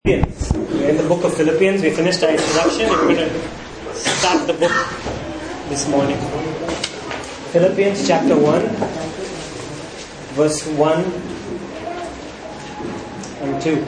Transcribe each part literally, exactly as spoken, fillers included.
Philippians. We're in the book of Philippians. We finished our introduction. We're going to start the book this morning. Philippians chapter one, verse one and two.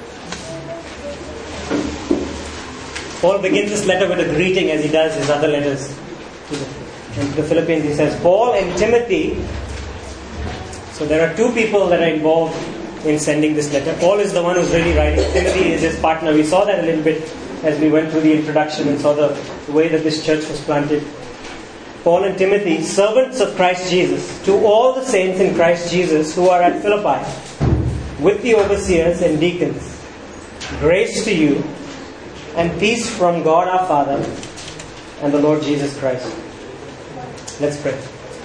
Paul begins this letter with a greeting, as he does his other letters to the, and to the Philippians. He says, Paul and Timothy. So there are two people that are involved in sending this letter. Paul is the one who's really writing. Timothy is his partner. We saw that a little bit as we went through the introduction and saw the, the way that this church was planted. Paul and Timothy, servants of Christ Jesus, to all the saints in Christ Jesus who are at Philippi, with the overseers and deacons, grace to you and peace from God our Father and the Lord Jesus Christ. Let's pray.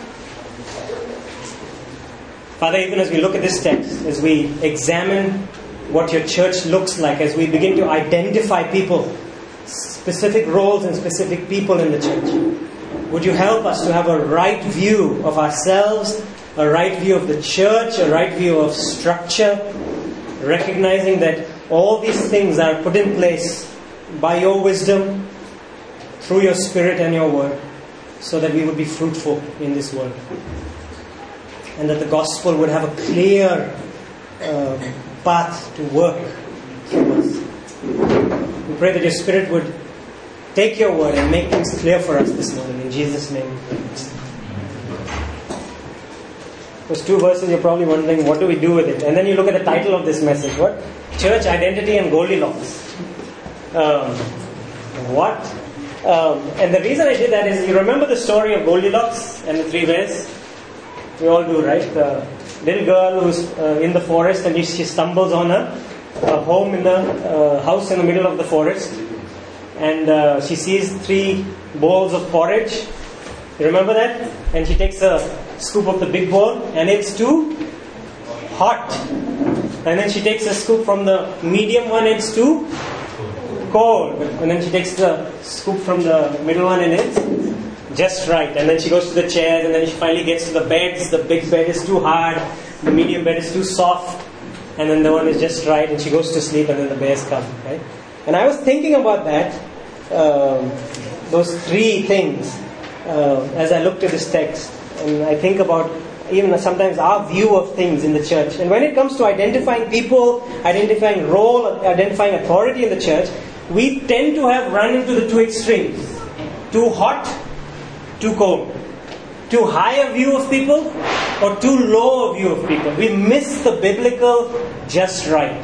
Father, even as we look at this text, as we examine what your church looks like, as we begin to identify people, specific roles and specific people in the church, would you help us to have a right view of ourselves, a right view of the church, a right view of structure, recognizing that all these things are put in place by your wisdom, through your Spirit and your word, so that we would be fruitful in this world. And that the gospel would have a clear uh, path to work through us. We pray that your Spirit would take your word and make things clear for us this morning. In Jesus' name. Those two verses, you're probably wondering, what do we do with it? And then you look at the title of this message. What? Church Identity and Goldilocks. Um, what? Um, and the reason I did that is, you remember the story of Goldilocks and the three bears? We all do, right? The little girl who's uh, in the forest and she stumbles on a, a home in the uh, house in the middle of the forest, and uh, she sees three bowls of porridge. You remember that? And she takes a scoop of the big bowl and it's too hot. And then she takes a scoop from the medium one, it's too cold. And then she takes the scoop from the middle one and it's just right. And then she goes to the chairs, and then she finally gets to the beds. The big bed is too hard, the medium bed is too soft, and then the one is just right, and she goes to sleep, and then the bears come, right? And I was thinking about that, um, those three things, uh, as I looked at this text, and I think about even sometimes our view of things in the church. And when it comes to identifying people, identifying role, identifying authority in the church, we tend to have run into the two extremes. Too hot, too cold. Too high a view of people or too low a view of people. We miss the biblical just right.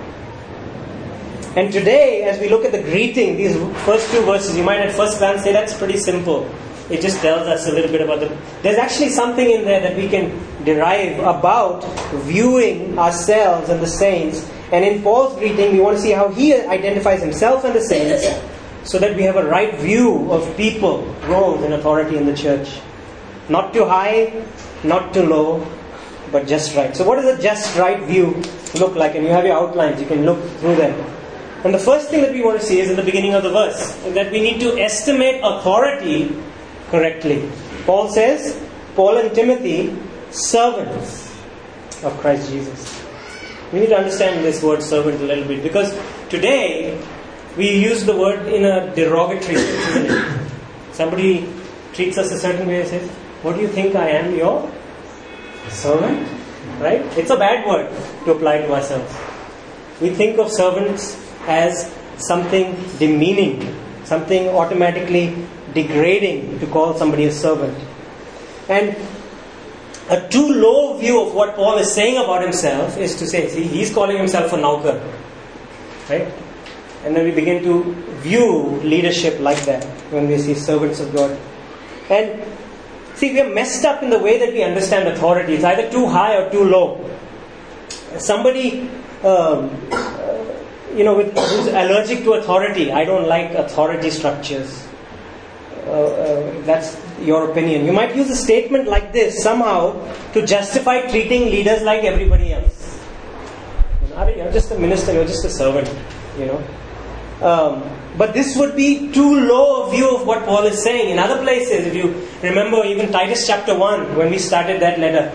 And today, as we look at the greeting, these first two verses, you might at first glance say that's pretty simple. It just tells us a little bit about the... There's actually something in there that we can derive about viewing ourselves and the saints. And in Paul's greeting, we want to see how he identifies himself and the saints, so that we have a right view of people, roles and authority in the church. Not too high, not too low, but just right. So what does a just right view look like? And you have your outlines, you can look through them. And the first thing that we want to see is in the beginning of the verse, that we need to estimate authority correctly. Paul says, Paul and Timothy, servants of Christ Jesus. We need to understand this word servant a little bit, because today we use the word in a derogatory way. Somebody treats us a certain way and says, what do you think I am, your servant? Right? It's a bad word to apply to ourselves. We think of servants as something demeaning, something automatically degrading to call somebody a servant. And a too low view of what Paul is saying about himself is to say, see, he's calling himself a naukar. Right? And then we begin to view leadership like that when we see servants of God. And see, we are messed up in the way that we understand authority. It's either too high or too low. Somebody, um, uh, you know, with, who's allergic to authority. I don't like authority structures. Uh, uh, that's your opinion. You might use a statement like this somehow to justify treating leaders like everybody else. You're just a minister, you're just a servant, you know. Um, but this would be too low a view of what Paul is saying. In other places, if you remember even Titus chapter one, when we started that letter,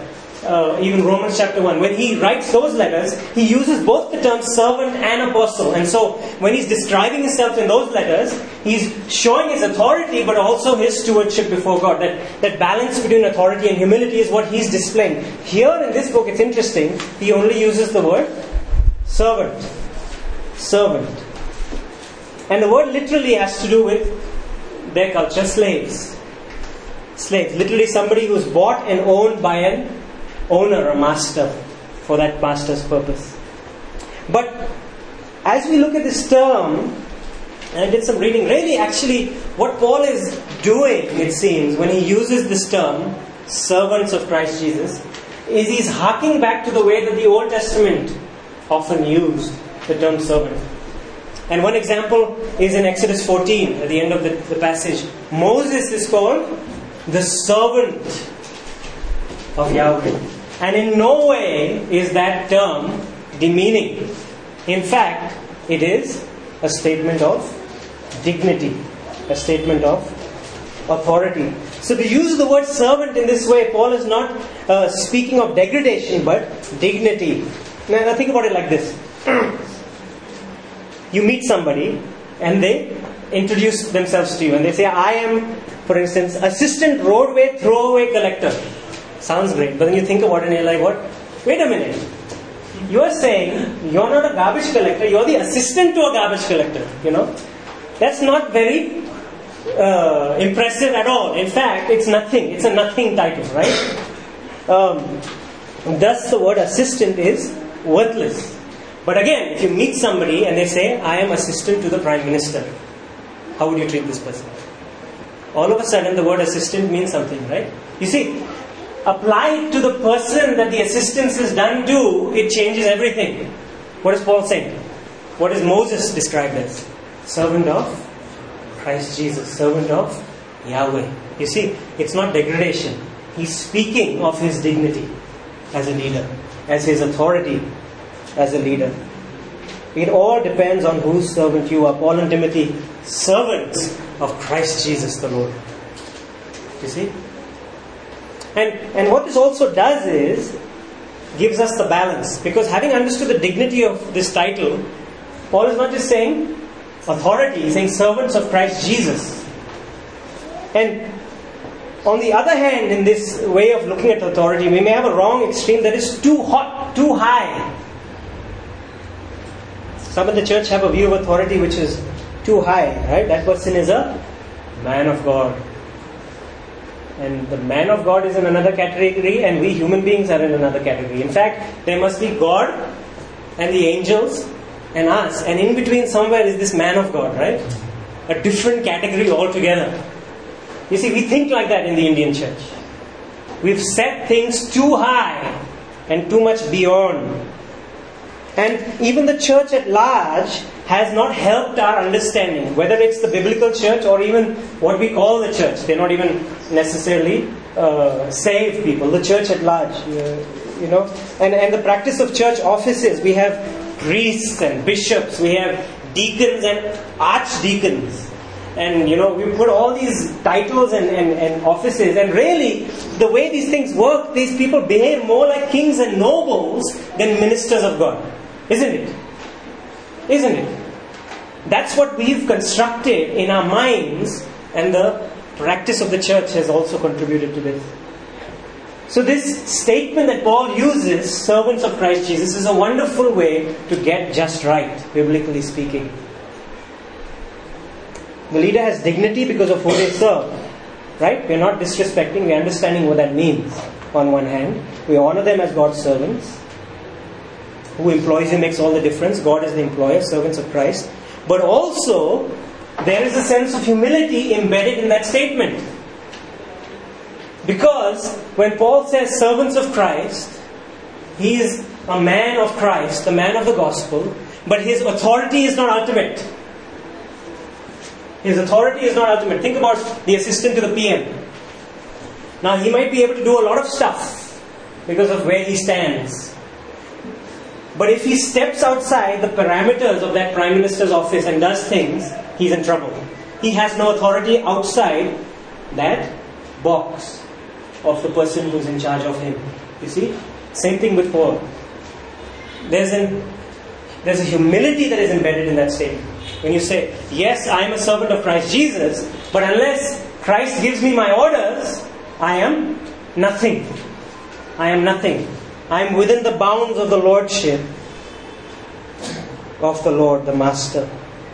uh, even Romans chapter one, when he writes those letters, he uses both the terms servant and apostle. And so, when he's describing himself in those letters, he's showing his authority, but also his stewardship before God. That, that balance between authority and humility is what he's displaying. Here in this book, it's interesting, he only uses the word servant. Servant. And the word literally has to do with their culture, slaves. Slaves. Literally somebody who's bought and owned by an owner, a master, for that master's purpose. But as we look at this term, and I did some reading, really actually what Paul is doing, it seems, when he uses this term, servants of Christ Jesus, is he's harking back to the way that the Old Testament often used the term servant. And one example is in Exodus fourteen, at the end of the, the passage. Moses is called the servant of Yahweh. And in no way is that term demeaning. In fact, it is a statement of dignity, a statement of authority. So to use the word servant in this way, Paul is not uh, speaking of degradation, but dignity. Now, now think about it like this. You meet somebody and they introduce themselves to you and they say, I am, for instance, assistant roadway throwaway collector. Sounds great, but then you think about it and you're like, what? Wait a minute. You're saying you're not a garbage collector, you're the assistant to a garbage collector, you know. That's not very uh, impressive at all. In fact, it's nothing. It's a nothing title, right? Um, thus the word assistant is worthless. But again, if you meet somebody and they say, I am assistant to the Prime Minister, how would you treat this person? All of a sudden the word assistant means something, right? You see, applied to the person that the assistance is done to, it changes everything. What is Paul saying? What is Moses described as? Servant of Christ Jesus, servant of Yahweh. You see, it's not degradation. He's speaking of his dignity as a leader, as his authority as a leader. It all depends on whose servant you are. Paul and Timothy, servants of Christ Jesus the Lord. You see? And, and what this also does is, gives us the balance. Because having understood the dignity of this title, Paul is not just saying authority, he's saying servants of Christ Jesus. And on the other hand, in this way of looking at authority, we may have a wrong extreme that is too hot, too high. Some in the church have a view of authority which is too high, right? That person is a man of God. And the man of God is in another category and we human beings are in another category. In fact, there must be God and the angels and us. And in between somewhere is this man of God, right? A different category altogether. You see, we think like that in the Indian church. We've set things too high and too much beyond. And even the church at large has not helped our understanding, whether it's the biblical church or even what we call the church. They're not even necessarily uh, saved people, the church at large. Uh, you know, and, and the practice of church offices, we have priests and bishops, we have deacons and archdeacons. And you know, we put all these titles and, and, and offices, and really, the way these things work, these people behave more like kings and nobles than ministers of God. Isn't it? Isn't it? That's what we've constructed in our minds, and the practice of the church has also contributed to this. So this statement that Paul uses, servants of Christ Jesus, is a wonderful way to get just right, biblically speaking. The leader has dignity because of who they serve. Right? We're not disrespecting, we're understanding what that means. On one hand, we honor them as God's servants. Who employs him makes all the difference. God is the employer, servants of Christ. But also, there is a sense of humility embedded in that statement. Because when Paul says servants of Christ, he is a man of Christ, a man of the gospel, but his authority is not ultimate. His authority is not ultimate. Think about the assistant to the P M. Now he might be able to do a lot of stuff because of where he stands. But if he steps outside the parameters of that Prime Minister's office and does things, he's in trouble. He has no authority outside that box of the person who's in charge of him. You see? Same thing with Paul. There's an there's a humility that is embedded in that statement. When you say, yes, I am a servant of Christ Jesus, but unless Christ gives me my orders, I am nothing. I am nothing. I am within the bounds of the Lordship of the Lord, the Master.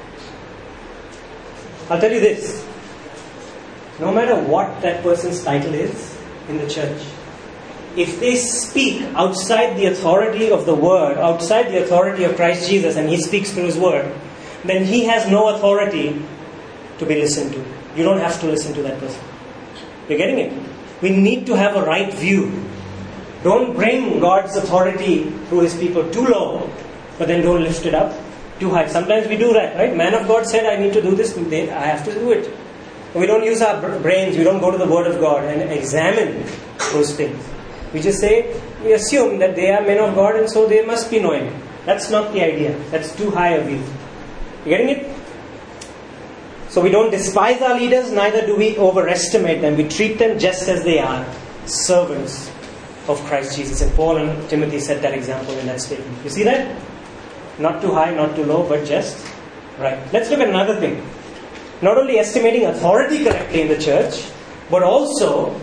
I'll tell you this. No matter what that person's title is in the church, if they speak outside the authority of the Word, outside the authority of Christ Jesus, and He speaks through His Word, then he has no authority to be listened to. You don't have to listen to that person. You're getting it? We need to have a right view. Don't bring God's authority through His people too low, but then don't lift it up too high. Sometimes we do that, right? Man of God said, I need to do this, I have to do it. We don't use our brains, we don't go to the Word of God and examine those things. We just say, we assume that they are men of God and so they must be knowing. That's not the idea. That's too high a view. You getting it? So we don't despise our leaders, neither do we overestimate them. We treat them just as they are, servants of Christ Jesus. And Paul and Timothy set that example in that statement. You see that? Not too high, not too low, but just right. Let's look at another thing. Not only estimating authority correctly in the church, but also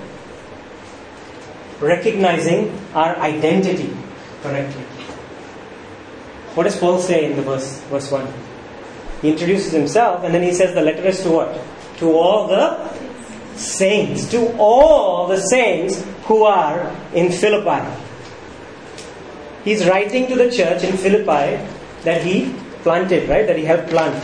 recognizing our identity correctly. What does Paul say in the verse, verse one? He introduces himself and then he says the letter is to what? To all the saints. To all the saints who are in Philippi. He's writing to the church in Philippi that he planted, right? That he helped plant.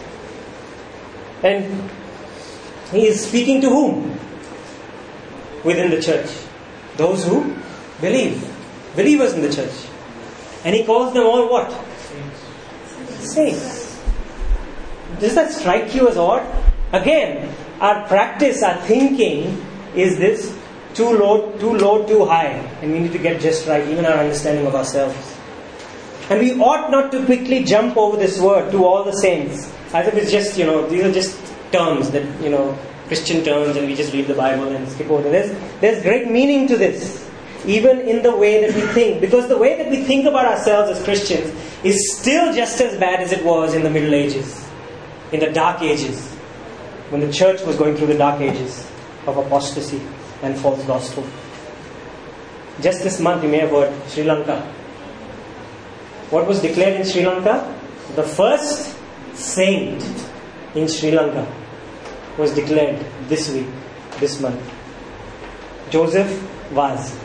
And he is speaking to whom? Within the church. Those who believe. Believers in the church. And he calls them all what? Saints. Does that strike you as odd? Again, our practice, our thinking is this too low, too low, too high. And we need to get just right, even our understanding of ourselves. And we ought not to quickly jump over this word to all the saints. As if it's just, you know, these are just terms that, you know, Christian terms and we just read the Bible and skip over. There's, there's great meaning to this. Even in the way that we think. Because the way that we think about ourselves as Christians is still just as bad as it was in the Middle Ages. In the Dark Ages. When the church was going through the Dark Ages of apostasy and false gospel. Just this month you may have heard Sri Lanka. What was declared in Sri Lanka? The first saint in Sri Lanka was declared this week, this month. Joseph Vaz.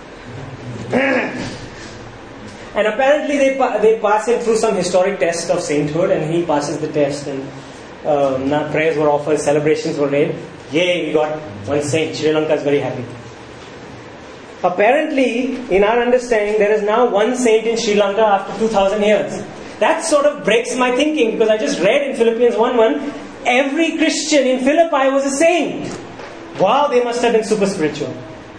And apparently they pa- they pass him through some historic test of sainthood and he passes the test and um, now prayers were offered, celebrations were made. Yay, we got one saint. Sri Lanka is very happy. Apparently, in our understanding, there is now one saint in Sri Lanka after two thousand years. That sort of breaks my thinking because I just read in Philippians one one, every Christian in Philippi was a saint. Wow, they must have been super spiritual.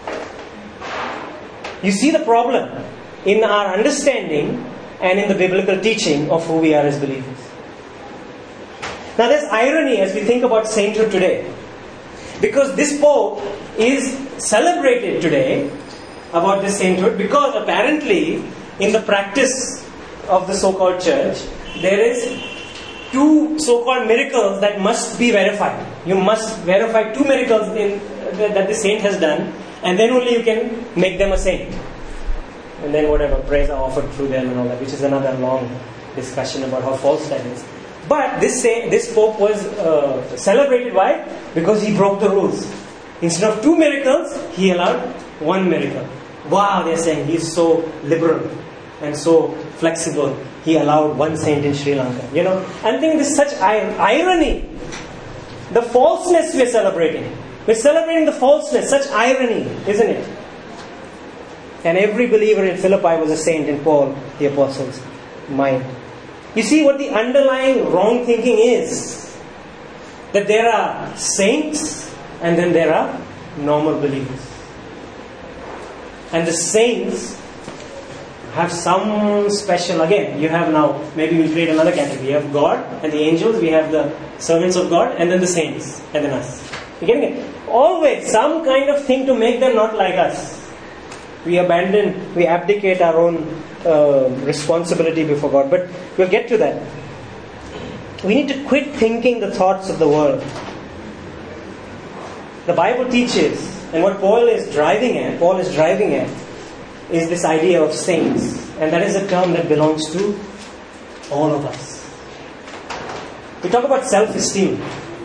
You see the problem in our understanding and in the biblical teaching of who we are as believers. Now there's irony as we think about sainthood today. Because this Pope is celebrated today about this sainthood because apparently in the practice of the so-called church there is two so-called miracles that must be verified. You must verify two miracles in, that the saint has done and then only you can make them a saint. And then whatever prayers are offered through them and all that, which is another long discussion about how false that is. But this say, this Pope was uh, celebrated. Why? Because he broke the rules. Instead of two miracles, he allowed one miracle. Wow, they're saying he's so liberal and so flexible. He allowed one saint in Sri Lanka. You know, I think this is such irony. The falseness we're celebrating. We're celebrating the falseness. Such irony, isn't it? And every believer in Philippi was a saint in Paul, the Apostle's mind. You see what the underlying wrong thinking is. That there are saints and then there are normal believers. And the saints have some special, again, you have now, maybe we'll create another category. You have God and the angels, we have the servants of God and then the saints and then us. You getting it? Always some kind of thing to make them not like us. We abandon, we abdicate our own uh, responsibility before God. But we'll get to that. We need to quit thinking the thoughts of the world. The Bible teaches, and what Paul is driving at, Paul is driving at, is this idea of saints. And that is a term that belongs to all of us. We talk about self-esteem.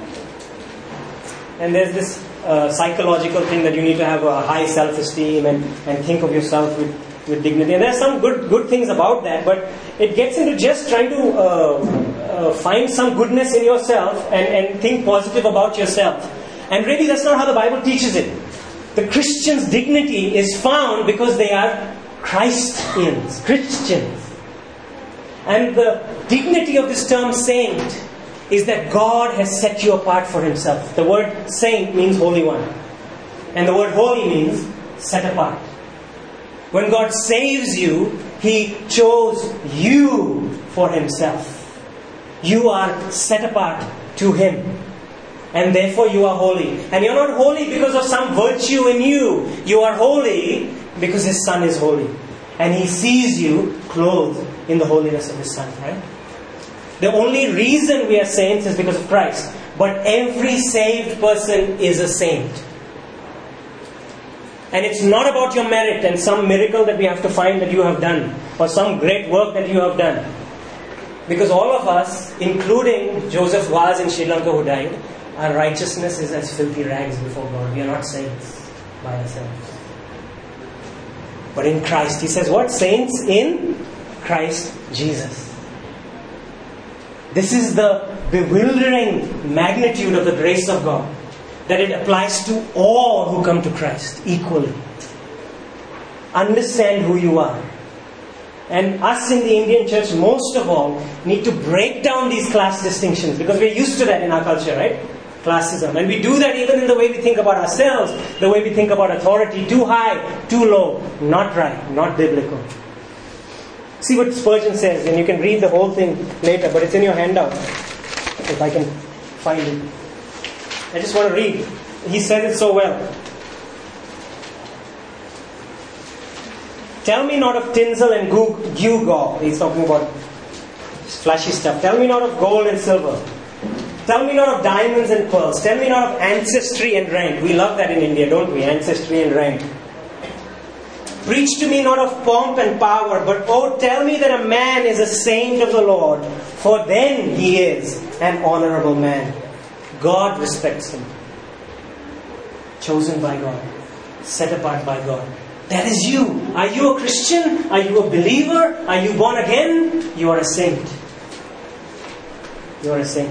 And there's this uh, psychological thing that you need to have a high self-esteem and, and think of yourself with, with dignity. And there's some good good things about that, but it gets into just trying to uh, uh, find some goodness in yourself and, and think positive about yourself. And really that's not how the Bible teaches it. The Christian's dignity is found because they are Christians, Christians. And the dignity of this term saint is that God has set you apart for Himself. The word saint means holy one. And the word holy means set apart. When God saves you, He chose you for Himself. You are set apart to Him. And therefore you are holy. And you're not holy because of some virtue in you. You are holy because His Son is holy. And He sees you clothed in the holiness of His Son, right? The only reason we are saints is because of Christ. But every saved person is a saint. And it's not about your merit and some miracle that we have to find that you have done, or some great work that you have done. Because all of us, including Joseph Vaz in Sri Lanka who died, our righteousness is as filthy rags before God. We are not saints by ourselves. But in Christ, he says what? Saints in Christ Jesus. This is the bewildering magnitude of the grace of God, that it applies to all who come to Christ equally. Understand who you are. And us in the Indian church, most of all, need to break down these class distinctions, because we're used to that in our culture, right? Classism. And we do that even in the way we think about ourselves, the way we think about authority. Too high, too low. Not right, not biblical. See what Spurgeon says, and you can read the whole thing later, but it's in your handout, if I can find it. I just want to read. He says it so well. Tell me not of tinsel and gewgaw. He's talking about flashy stuff. Tell me not of gold and silver. Tell me not of diamonds and pearls. Tell me not of ancestry and rank. We love that in India, don't we? Ancestry and rank. Preach to me not of pomp and power, but oh, tell me that a man is a saint of the Lord, for then he is an honorable man. God respects him. Chosen by God. Set apart by God. That is you. Are you a Christian? Are you a believer? Are you born again? You are a saint. You are a saint.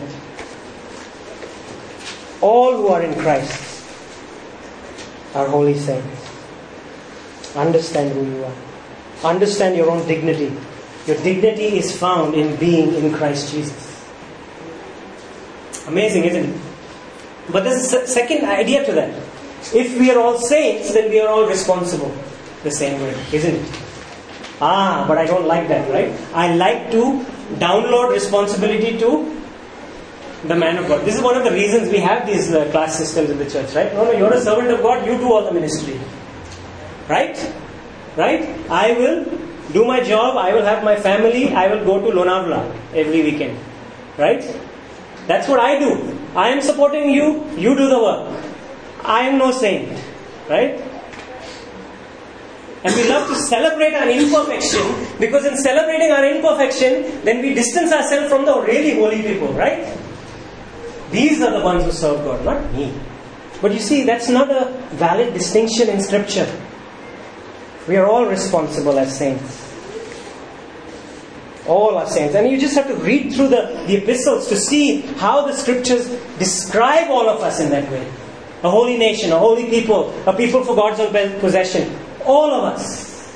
All who are in Christ are holy saints. Understand who you are. Understand your own dignity. Your dignity is found in being in Christ Jesus. Amazing, isn't it? But there's a second idea to that. If we are all saints, then we are all responsible the same way, isn't it? Ah, but I don't like that, right? I like to download responsibility to the man of God. This is one of the reasons we have these uh, class systems in the church, right? No, no, you're a servant of God, you do all the ministry. Right? Right? I will do my job, I will have my family, I will go to Lonavala every weekend. Right? That's what I do. I am supporting you, you do the work. I am no saint. Right? And we love to celebrate our imperfection, because in celebrating our imperfection, then we distance ourselves from the really holy people, right? These are the ones who serve God, not me. But you see, that's not a valid distinction in Scripture. We are all responsible as saints. All are saints. And you just have to read through the, the epistles to see how the Scriptures describe all of us in that way. A holy nation, a holy people, a people for God's own possession. All of us.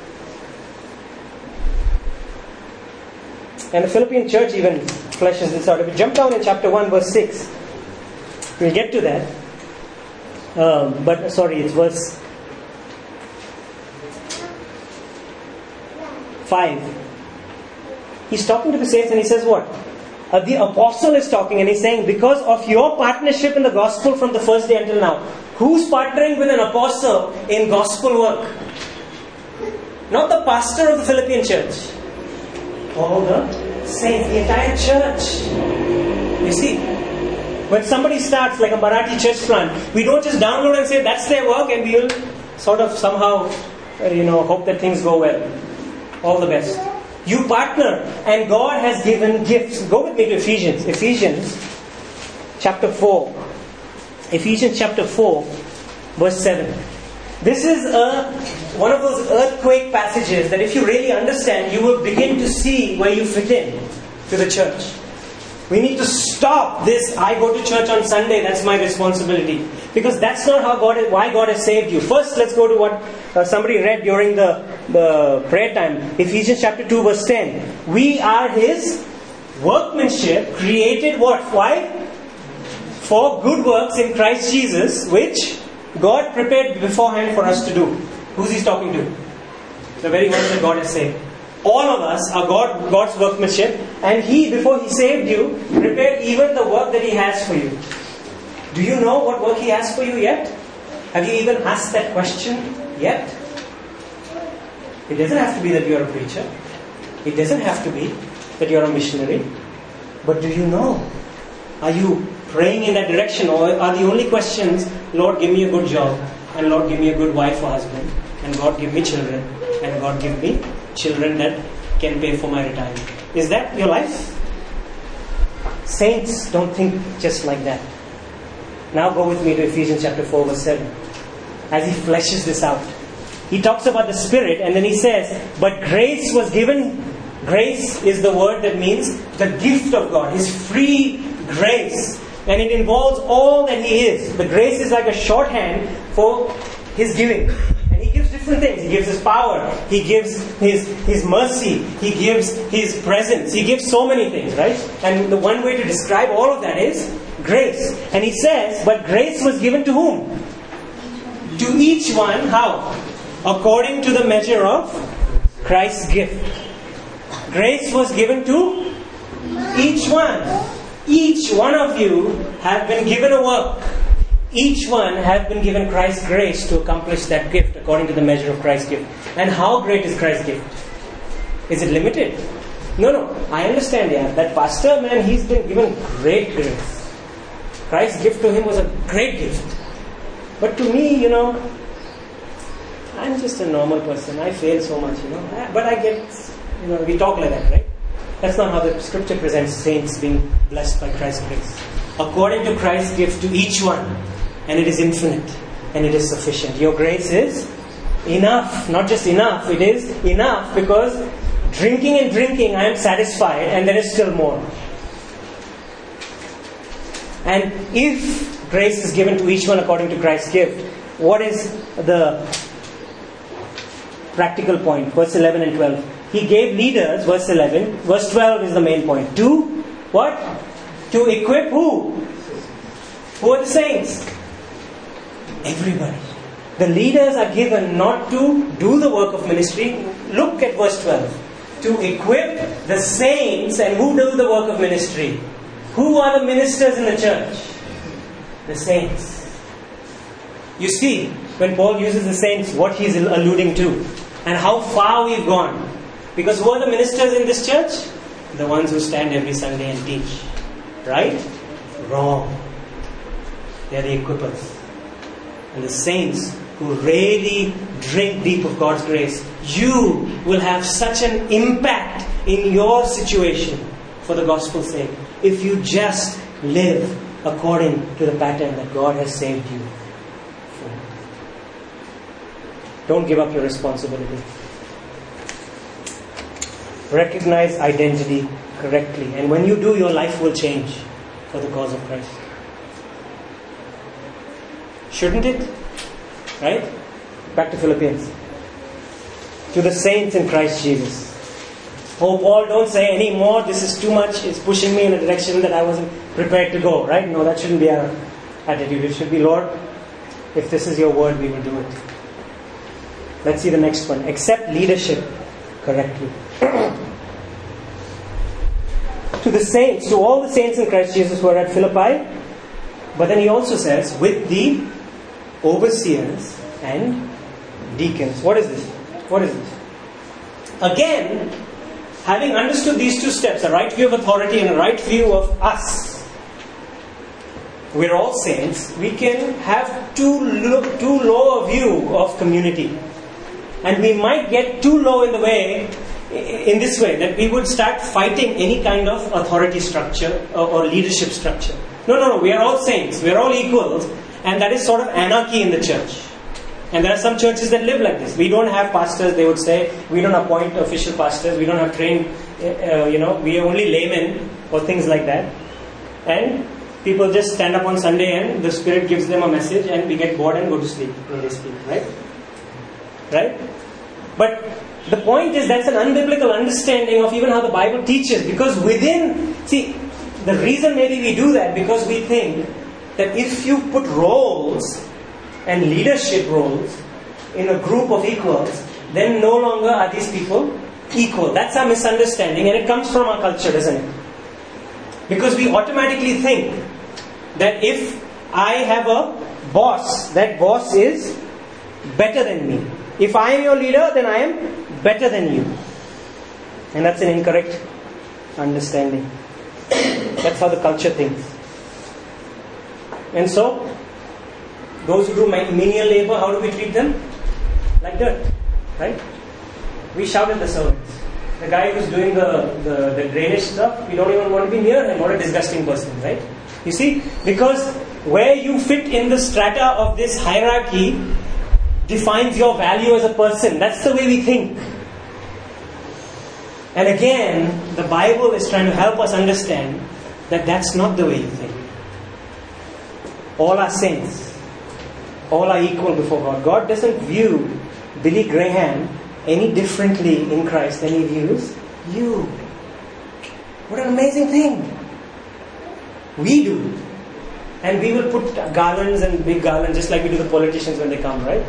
And the Philippian church even fleshes this out. If we jump down in chapter one, verse six, we'll get to that. Um, but sorry, it's verse five. He's talking to the saints and he says what? Uh, the apostle is talking and he's saying, because of your partnership in the gospel from the first day until now. Who's partnering with an apostle in gospel work? Not the pastor of the Philippian church. All the saints, the entire church. You see, when somebody starts like a Marathi church plant, we don't just download and say that's their work and we'll sort of somehow, uh, you know, hope that things go well. All the best. You partner, and God has given gifts. Go with me to Ephesians. Ephesians chapter four. Ephesians chapter four, verse seven. This is a one of those earthquake passages that if you really understand, you will begin to see where you fit in to the church. We need to stop this, I go to church on Sunday, that's my responsibility. Because that's not how God is, why God has saved you. First, let's go to what uh, somebody read during the, the prayer time. Ephesians chapter two, verse ten. We are His workmanship, created what? Why? For good works in Christ Jesus, which God prepared beforehand for us to do. Who's He talking to? The very ones that God has saved. All of us are God, God's workmanship, and He, before He saved you, prepared even the work that He has for you. Do you know what work He has for you yet? Have you even asked that question yet? It doesn't have to be that you're a preacher. It doesn't have to be that you're a missionary. But do you know? Are you praying in that direction, or are the only questions, Lord, give me a good job, and Lord, give me a good wife or husband, and God, give me children, and God, give me children that can pay for my retirement? Is that your life? Saints don't think just like that. Now go with me to Ephesians chapter four, verse seven. As he fleshes this out, he talks about the Spirit, and then he says, but grace was given. Grace is the word that means the gift of God, His free grace, and it involves all that He is. The grace is like a shorthand for His giving. Different things. He gives His power. He gives His His mercy. He gives His presence. He gives so many things, right? And the one way to describe all of that is grace. And he says, but grace was given to whom? To each one, how? According to the measure of Christ's gift. Grace was given to each one. Each one of you have been given a work. Each one have been given Christ's grace to accomplish that gift according to the measure of Christ's gift. And how great is Christ's gift? Is it limited? No, no. I understand, yeah. That pastor, man, he's been given great grace. Christ's gift to him was a great gift. But to me, you know, I'm just a normal person. I fail so much, you know. But I get, you know, we talk like that, right? That's not how the scripture presents saints being blessed by Christ's grace. According to Christ's gift to each one. And it is infinite. And it is sufficient. Your grace is enough. Not just enough. It is enough because drinking and drinking I am satisfied, and there is still more. And if grace is given to each one according to Christ's gift, what is the practical point? Verse eleven and twelve. He gave leaders, verse eleven. Verse twelve is the main point. To what? To equip who? Who are the saints? Everybody. The leaders are given not to do the work of ministry. Look at verse twelve. To equip the saints. And who do the work of ministry? Who are the ministers in the church? The saints. You see, when Paul uses the saints, what he's alluding to. And how far we've gone. Because who are the ministers in this church? The ones who stand every Sunday and teach. Right? Wrong. They are the equippers. And the saints who really drink deep of God's grace, you will have such an impact in your situation for the gospel's sake if you just live according to the pattern that God has saved you for. Don't give up your responsibility. Recognize identity correctly, and when you do, your life will change for the cause of Christ. Shouldn't it? Right? Back to Philippians. To the saints in Christ Jesus. Oh, Paul, don't say anymore, this is too much, it's pushing me in a direction that I wasn't prepared to go. Right? No, that shouldn't be our attitude. It should be, Lord, if this is your word, we will do it. Let's see the next one. Accept leadership correctly. To the saints, to all the saints in Christ Jesus who are at Philippi. But then he also says, with the overseers and deacons. What is this? What is this? again, having understood these two steps, a right view of authority and a right view of us, we're all saints, we can have too low, too low a view of community. And we might get too low in the way, in this way, that we would start fighting any kind of authority structure or, or leadership structure. No, no, no, we are all saints, we are all equals, and that is sort of anarchy in the church. And there are some churches that live like this. We don't have pastors, they would say. We don't appoint official pastors. We don't have trained, uh, you know, we are only laymen or things like that. And people just stand up on Sunday and the Spirit gives them a message and we get bored and go to sleep when they speak, right? Right? But the point is that's an unbiblical understanding of even how the Bible teaches. Because within, see, the reason maybe we do that because we think that if you put roles and leadership roles in a group of equals, then no longer are these people equal. That's our misunderstanding, and it comes from our culture, doesn't it? Because we automatically think that if I have a boss, that boss is better than me. If I am your leader, then I am better than you. And that's an incorrect understanding. That's how the culture thinks. And so, those who do menial labor, how do we treat them? Like dirt, right? We shout at the servants. The guy who's doing the, the, the drainage stuff, we don't even want to be near him. What a disgusting person, right? You see, because where you fit in the strata of this hierarchy defines your value as a person. That's the way we think. And again, the Bible is trying to help us understand that that's not the way you think. All are saints. All are equal before God. God doesn't view Billy Graham any differently in Christ than He views you. What an amazing thing. We do. And we will put garlands and big garlands just like we do the politicians when they come, right?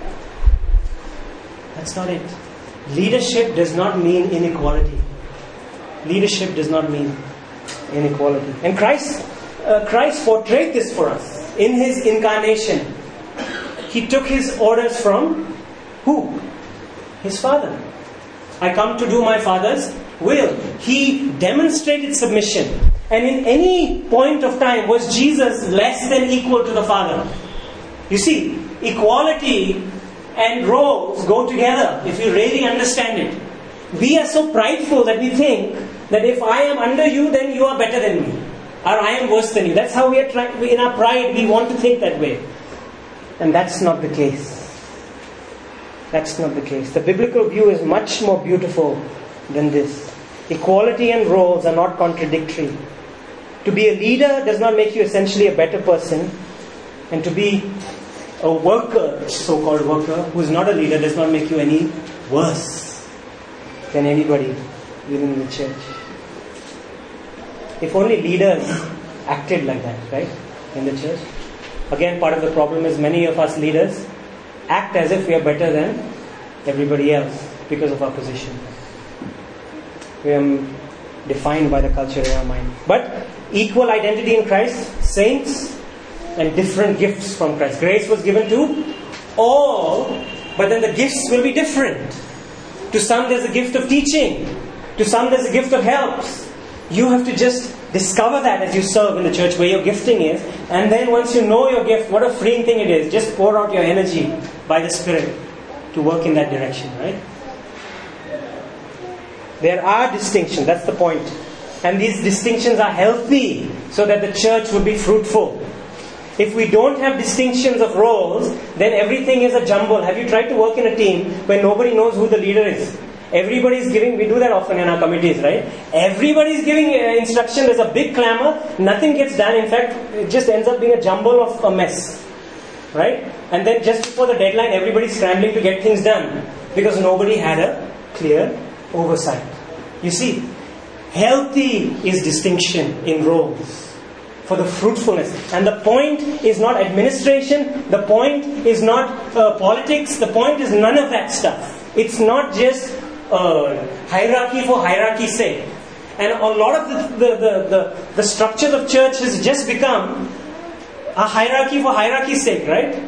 That's not it. Leadership does not mean inequality. Leadership does not mean inequality. And Christ, uh, Christ portrayed this for us in His incarnation. He took His orders from who? His Father. I come to do my Father's will. He demonstrated submission. And in any point of time, was Jesus less than equal to the Father? You see, equality and roles go together if you really understand it. We are so prideful that we think that if I am under you, then you are better than me. Or I am worse than you. That's how we are trying. In our pride, we want to think that way. And that's not the case. That's not the case. The biblical view is much more beautiful than this. Equality and roles are not contradictory. To be a leader does not make you essentially a better person. And to be a worker, so-called worker, who is not a leader does not make you any worse than anybody within the church. If only leaders acted like that, right, in the church. Again, part of the problem is many of us leaders act as if we are better than everybody else because of our position. We are defined by the culture in our mind. But equal identity in Christ, saints, and different gifts from Christ. Grace was given to all, but then the gifts will be different. To some there's a gift of teaching. To some there's a gift of helps. You have to just discover that as you serve in the church where your gifting is. And then once you know your gift, what a freeing thing it is. Just pour out your energy by the Spirit to work in that direction, right? There are distinctions, that's the point. And these distinctions are healthy so that the church would be fruitful. If we don't have distinctions of roles, then everything is a jumble. Have you tried to work in a team where nobody knows who the leader is? Everybody is giving, we do that often in our committees, right? Everybody is giving instruction, there's a big clamor, nothing gets done. In fact, it just ends up being a jumble of a mess, right? And then just before the deadline, everybody's scrambling to get things done because nobody had a clear oversight. You see, healthy is distinction in roles for the fruitfulness. And the point is not administration, the point is not uh, politics, the point is none of that stuff. It's not just uh, hierarchy for hierarchy's sake. And a lot of the, the, the, the, the structures of church has just become a hierarchy for hierarchy's sake, right?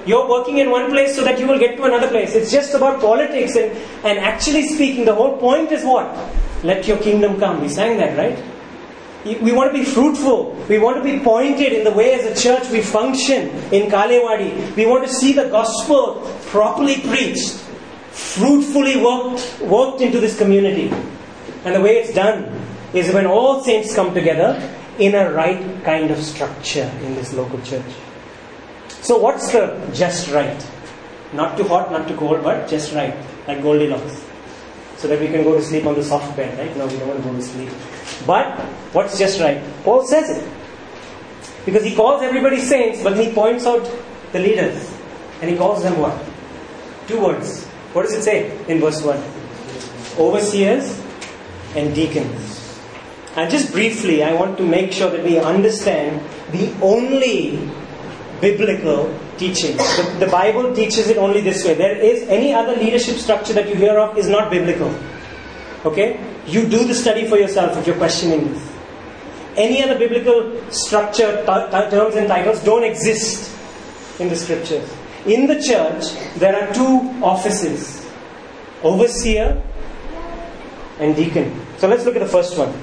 you're working in one place so that you will get to another place. It's just about politics. And, and actually speaking, the whole point is what? Let your kingdom come. We sang that, right? We want to be fruitful. We want to be pointed in the way as a church we function in Kalewadi. We want to see the gospel properly preached, fruitfully worked, worked into this community. And the way it's done is when all saints come together in a right kind of structure in this local church. So what's the just right? Not too hot, not too cold, but just right, like Goldilocks. So that we can go to sleep on the soft bed, right? No, we don't want to go to sleep. But what's just right? Paul says it. Because he calls everybody saints, but he points out the leaders. And he calls them what? Two words. What does it say in verse one? Overseers and deacons. And just briefly, I want to make sure that we understand the only biblical teaching. The, the Bible teaches it only this way. There is any other leadership structure that you hear of is not biblical. Okay? You do the study for yourself if you're questioning this. Any other biblical structure, t- t- terms and titles don't exist in the scriptures. In the church, there are two offices. Overseer and deacon. So let's look at the first one.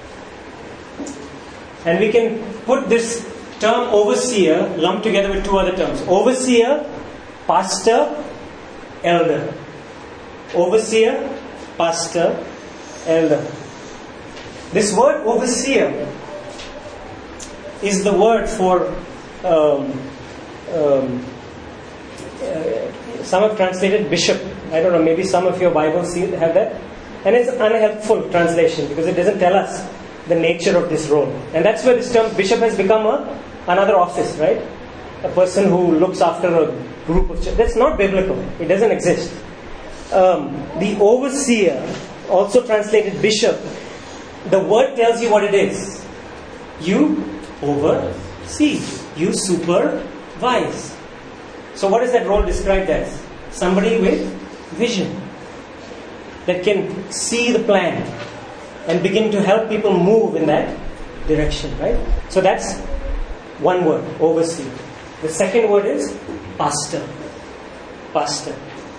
And we can put this term overseer lumped together with two other terms. Overseer, pastor, elder. Overseer, pastor, elder. This word overseer is the word for um, um, uh, some have translated bishop. I don't know, maybe some of your Bibles have that. And it's an unhelpful translation because it doesn't tell us the nature of this role. And that's where this term bishop has become a, another office, right? A person who looks after a group of church. That's not biblical. It doesn't exist. Um, the overseer, also translated bishop, the word tells you what it is. You oversee. You supervise. So what is that role described as? Somebody with vision. That can see the plan and begin to help people move in that direction, right? So that's one word, oversee. The second word is pastor. Pastor.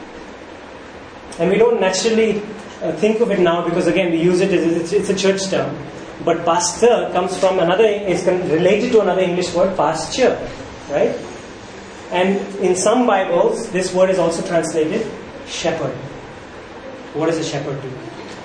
And we don't naturally uh, think of it now because again we use it as it's, it's a church term. But pastor comes from another, is related to another English word, pasture, right? And in some Bibles, this word is also translated shepherd. What does a shepherd do?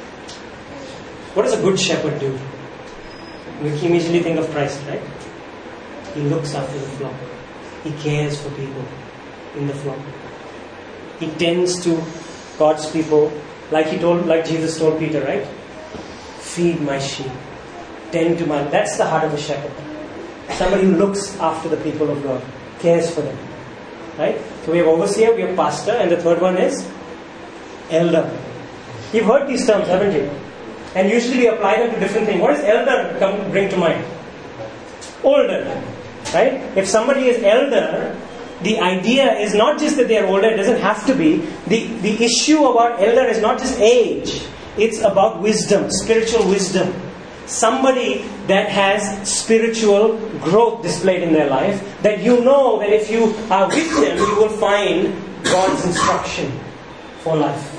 What does a good shepherd do? We immediately think of Christ, right? He looks after the flock. He cares for people in the flock. He tends to God's people, like he told, like Jesus told Peter, right? Feed my sheep. Tend to my. That's the heart of a shepherd. Somebody who looks after the people of God, cares for them, right? So we have overseer, we have pastor, and the third one is elder. You've heard these terms, haven't you? And usually we apply them to different things. What does elder come bring to mind? Older, right? If somebody is elder, the idea is not just that they are older. It doesn't have to be. The the issue about elder is not just age. It's about wisdom, spiritual wisdom. Somebody that has spiritual growth displayed in their life, that you know that if you are with them, you will find God's instruction for life.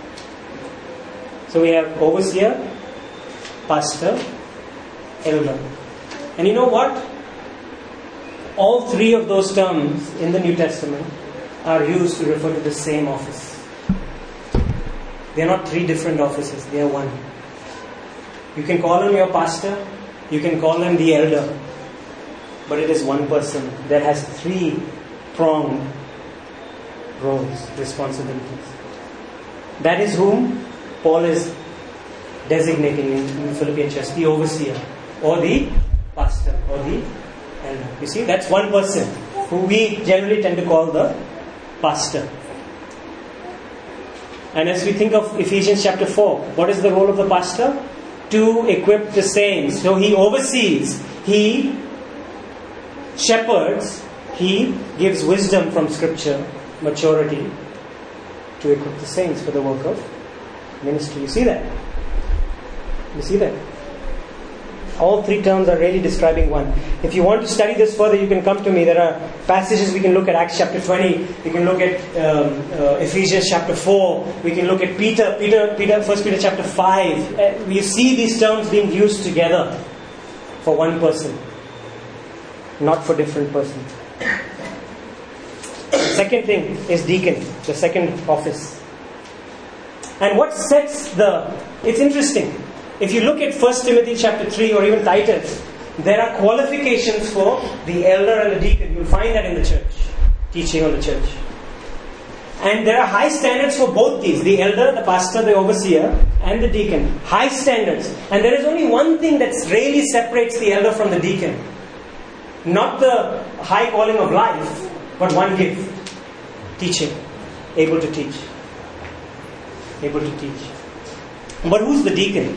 So we have overseer, pastor, elder. And you know what? All three of those terms in the New Testament are used to refer to the same office. They are not three different offices, they are one. You can call him your pastor, you can call him the elder, but it is one person that has three pronged roles, responsibilities. That is whom Paul is designating in the Philippian church, the overseer, or the pastor, or the elder. You see, that's one person who we generally tend to call the pastor. And as we think of Ephesians chapter four, what is the role of the pastor? To equip the saints. So he oversees, he shepherds, he gives wisdom from scripture, maturity, to equip the saints for the work of ministry. You see that? You see that? all three terms are really describing one. If you want to study this further, you can come to me. There are passages we can look at. Acts chapter twenty. We can look at um, uh, Ephesians chapter four. We can look at Peter, Peter, Peter, First Peter chapter five. Uh, we see these terms being used together for one person, not for different persons. The second thing is deacon, the second office. And what sets the... It's interesting. If you look at First Timothy chapter three or even Titus, there are qualifications for the elder and the deacon. You'll find that in the church, teaching on the church. And there are high standards for both these, the elder, the pastor, the overseer, and the deacon. High standards. And there is only one thing that really separates the elder from the deacon. Not the high calling of life, but one gift. Teaching. Able to teach. Able to teach. But who's the deacon?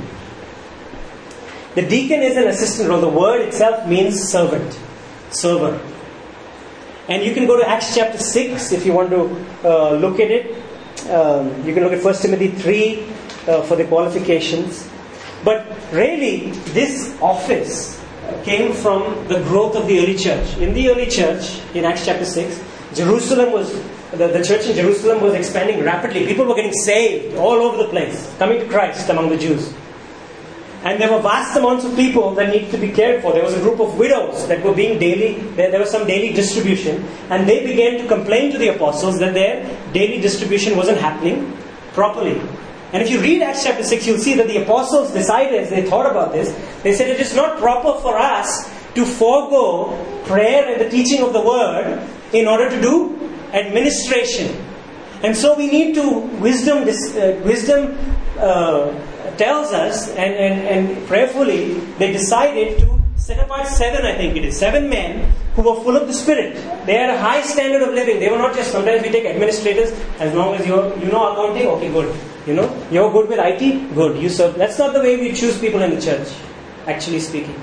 The deacon is an assistant role. The word itself means servant. Server. And you can go to Acts chapter six if you want to uh, look at it. Um, you can look at First Timothy three uh, for the qualifications. But really, this office came from the growth of the early church. In the early church, in Acts chapter six, Jerusalem was, the, the church in Jerusalem was expanding rapidly. People were getting saved all over the place, coming to Christ among the Jews. And there were vast amounts of people that needed to be cared for. There was a group of widows that were being daily, there, there was some daily distribution. And they began to complain to the apostles that their daily distribution wasn't happening properly. And if you read Acts chapter six, you'll see that the apostles decided, as they thought about this, they said it is not proper for us to forego prayer and the teaching of the word in order to do administration. And so we need to, wisdom, uh, wisdom uh, tells us, and, and, and prayerfully, they decided to set apart seven, I think it is, seven men who were full of the Spirit. They had a high standard of living. They were not just, sometimes we take administrators, as long as you're, you know accounting, okay, good. You know, you're good with I T, good. You serve. That's not the way we choose people in the church, actually speaking.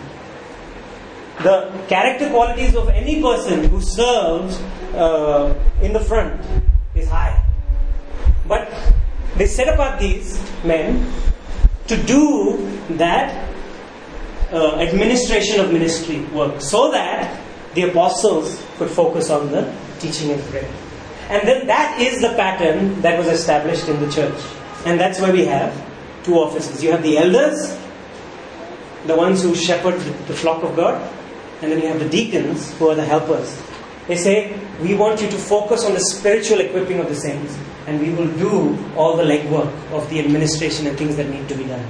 The character qualities of any person who serves uh, in the front is high. But they set apart these men to do that uh, administration of ministry work, so that the apostles could focus on the teaching and prayer. And then that is the pattern that was established in the church. And that's why we have two offices. You have the elders, the ones who shepherd the flock of God, and then you have the deacons, who are the helpers. They say, we want you to focus on the spiritual equipping of the saints, and we will do all the legwork of the administration and things that need to be done.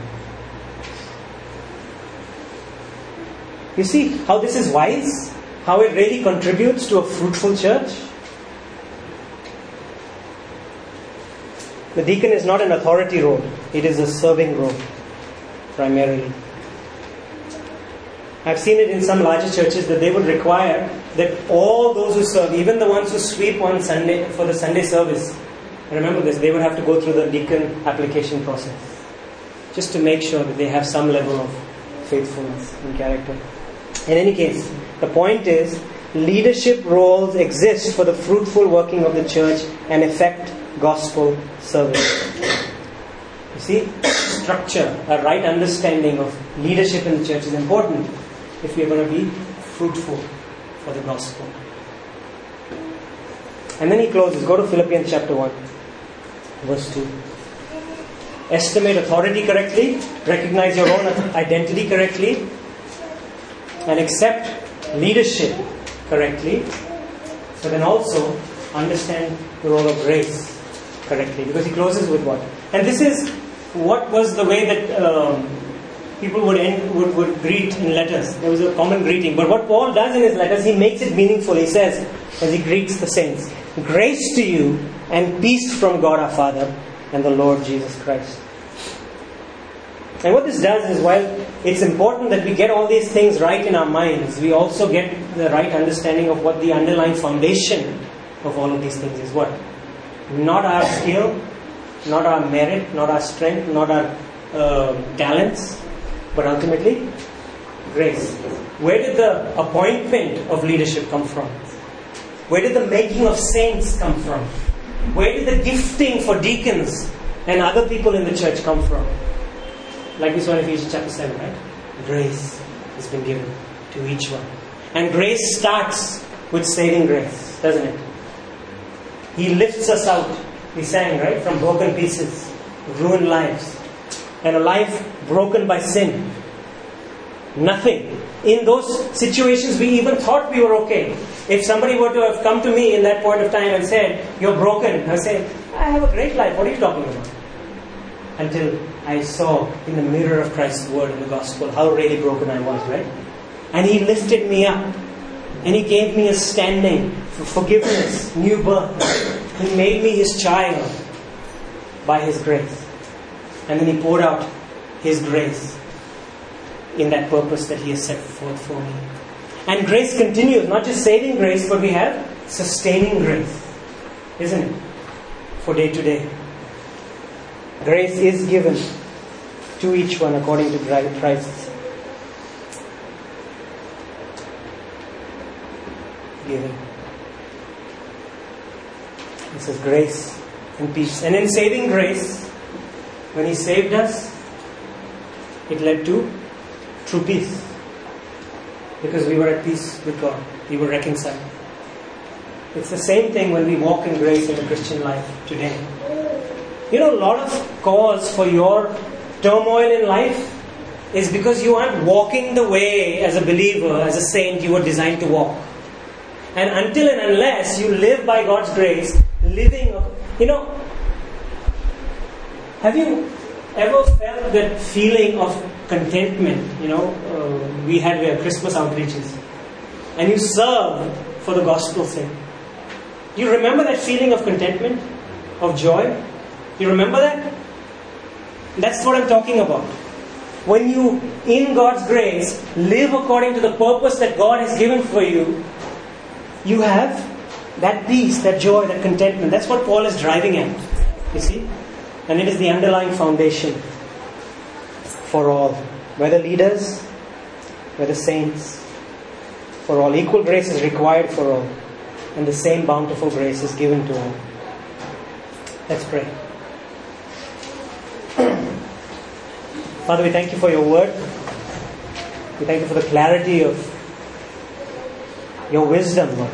You see how this is wise? How it really contributes to a fruitful church? The deacon is not an authority role. It is a serving role, primarily. I've seen it in some larger churches that they would require that all those who serve, even the ones who sweep on Sunday for the Sunday service, remember this, they would have to go through the deacon application process, just to make sure that they have some level of faithfulness and character. In any case, the point is, leadership roles exist for the fruitful working of the church and effect gospel service. You see, structure, a right understanding of leadership in the church is important if we are going to be fruitful for the gospel. And then he closes. Go to Philippians chapter one, verse two. Estimate authority correctly, recognize your own identity correctly, and accept leadership correctly, but then also understand the role of grace correctly. Because he closes with what? And this is what was the way that um, people would, end, would would greet in letters. There was a common greeting. But what Paul does in his letters, he makes it meaningful. He says, as he greets the saints, grace to you and peace from God our Father and the Lord Jesus Christ. And what this does is, while it's important that we get all these things right in our minds, we also get the right understanding of what the underlying foundation of all of these things is. What? Not our skill, not our merit, not our strength, not our uh, talents, but ultimately grace. Where did the appointment of leadership come from? Where did the making of saints come from? Where did the gifting for deacons and other people in the church come from? Like we saw in Ephesians chapter seven, right? Grace. has been given to each one. And grace starts with saving grace, doesn't it? He lifts us out. We sang, right? From broken pieces, ruined lives, and a life broken by sin. Nothing. In those situations we even thought we were okay. If somebody were to have come to me in that point of time and said, "You're broken," I say, "I have a great life. What are you talking about?" Until I saw in the mirror of Christ's word in the gospel how really broken I was, right? And He lifted me up. And He gave me a standing for forgiveness, new birth. He made me His child by His grace. And then He poured out His grace in that purpose that He has set forth for me. And grace continues, not just saving grace, but we have sustaining grace, isn't it? For day to day. Grace is given to each one according to Christ's giving. It says grace and peace. And in saving grace, when He saved us, it led to true peace. Because we were at peace with God. We were reconciled. It's the same thing when we walk in grace in the Christian life today. You know, a lot of cause for your turmoil in life is because you aren't walking the way as a believer, as a saint you were designed to walk. And until and unless you live by God's grace, living, you know, have you ever felt that feeling of contentment? You know, uh, we had uh, Christmas outreaches, and you serve for the gospel's sake. Do you remember that feeling of contentment, of joy? You remember that? That's what I'm talking about. When you, in God's grace, live according to the purpose that God has given for you, you have that peace, that joy, that contentment. That's what Paul is driving at. You see? And it is the underlying foundation for all. Whether leaders, whether saints, for all. Equal grace is required for all. And the same bountiful grace is given to all. Let's pray. Father, we thank You for Your word. We thank You for the clarity of Your wisdom, Lord.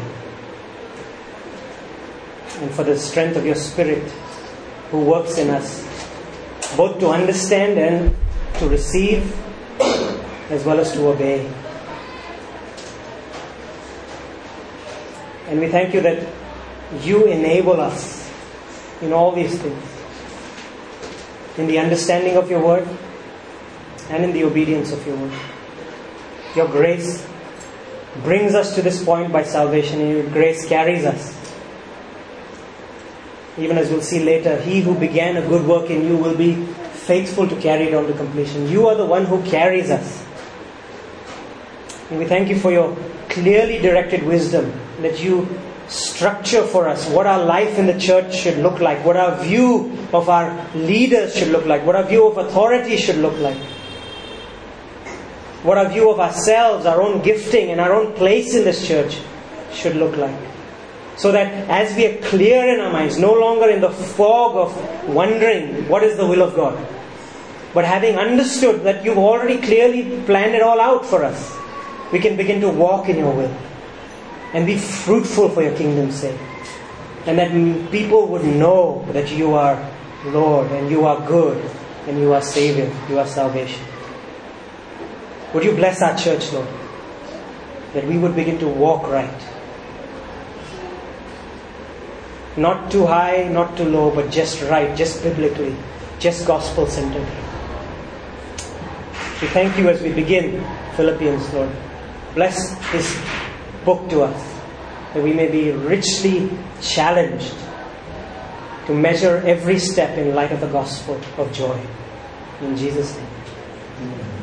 And for the strength of Your Spirit who works in us, both to understand and to receive, as well as to obey. And we thank You that You enable us in all these things, in the understanding of Your word and in the obedience of Your word. Your grace brings us to this point by salvation, and Your grace carries us. Even as we'll see later, He who began a good work in you will be faithful to carry it on to completion. You are the one who carries us. And we thank You for Your clearly directed wisdom, that You structure for us what our life in the church should look like, what our view of our leaders should look like, what our view of authority should look like, what our view of ourselves, our own gifting and our own place in this church should look like. So that as we are clear in our minds, no longer in the fog of wondering what is the will of God, but having understood that You've already clearly planned it all out for us, we can begin to walk in Your will and be fruitful for Your kingdom's sake. And that people would know that You are Lord and You are good and You are Savior, You are salvation. Would You bless our church, Lord, that we would begin to walk right. Not too high, not too low, but just right, just biblically, just gospel-centered. We thank You as we begin Philippians, Lord. Bless this book to us, that we may be richly challenged to measure every step in light of the gospel of joy. In Jesus' name. Amen.